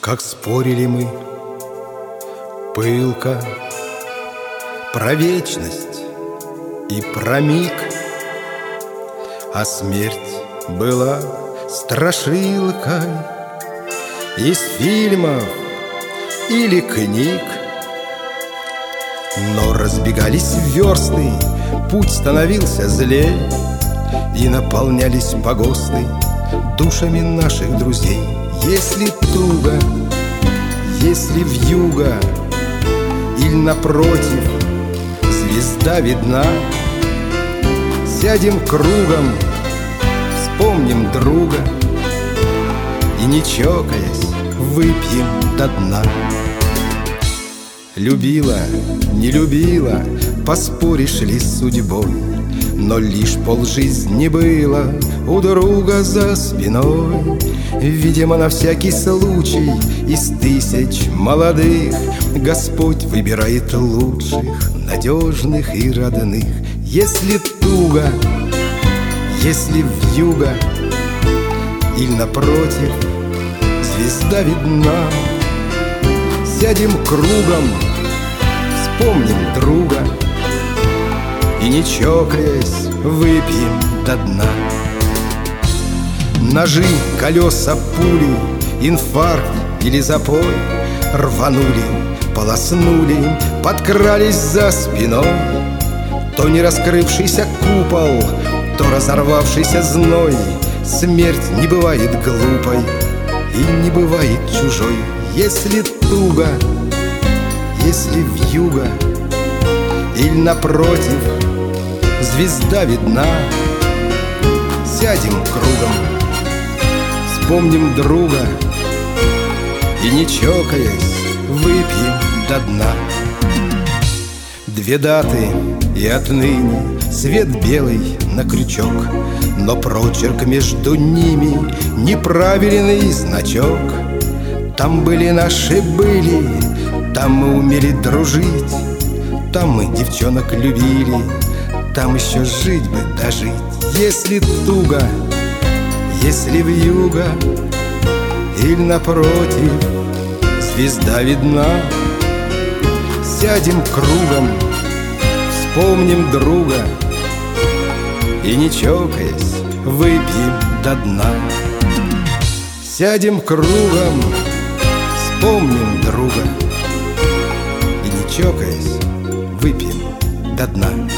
Как спорили мы пылко про вечность и про миг, а смерть была страшилкой из фильмов или книг. Но разбегались версты, путь становился злей, и наполнялись погосты душами наших друзей. Если туго, если вьюга, или напротив звезда видна, сядем кругом, вспомним друга и, не чокаясь, выпьем до дна. Любила, не любила, поспоришь ли с судьбой, но лишь полжизни было у друга за спиной. Видимо, на всякий случай из тысяч молодых Господь выбирает лучших, надежных и родных. Если туго, если вьюга, или напротив звезда видна, сядем кругом, вспомним друга и, не чокаясь, выпьем до дна. Ножи, колеса, пули, инфаркт или запой рванули, полоснули, подкрались за спиной. То не раскрывшийся купол, то разорвавшийся зной. Смерть не бывает глупой и не бывает чужой. Если туго, если вьюга, или напротив звезда видна, сядем кругом, вспомним друга и, не чокаясь, выпьем до дна. Две даты, и отныне свет белый на крючок, но прочерк между ними неправильный значок. Там были наши были, там мы умели дружить, там мы девчонок любили, там еще жить бы дожить. Если туго, если вьюга, или напротив звезда видна, сядем кругом, вспомним друга и, не чокаясь, выпьем до дна. Сядем кругом, вспомним друга и, не чокаясь, выпьем до дна.